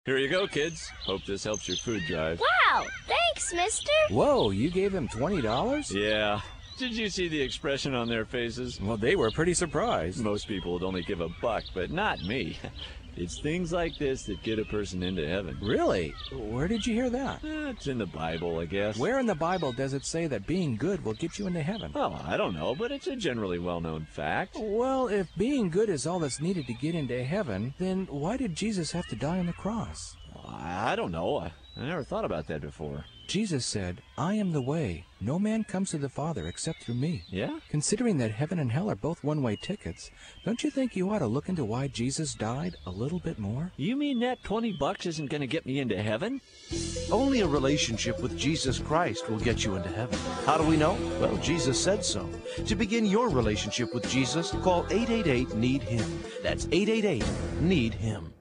Here you go, kids. Hope this helps your food drive. Wow! Thanks, mister! Whoa, you gave him $20? Yeah. Did you see the expression on their faces? Well, they were pretty surprised. Most people would only give $1, but not me. It's things like this that get a person into heaven. Really? Where did you hear that? It's in the Bible, I guess. Where in the Bible does it say that being good will get you into heaven? Well, I don't know, but it's a generally well-known fact. Well, if being good is all that's needed to get into heaven, then why did Jesus have to die on the cross? I don't know. I never thought about that before. Jesus said, "I am the way. No man comes to the Father except through me." Yeah? Considering that heaven and hell are both one-way tickets, don't you think you ought to look into why Jesus died a little bit more? You mean that $20 isn't going to get me into heaven? Only a relationship with Jesus Christ will get you into heaven. How do we know? Well, Jesus said so. To begin your relationship with Jesus, call 888-NEED-HIM. That's 888-NEED-HIM.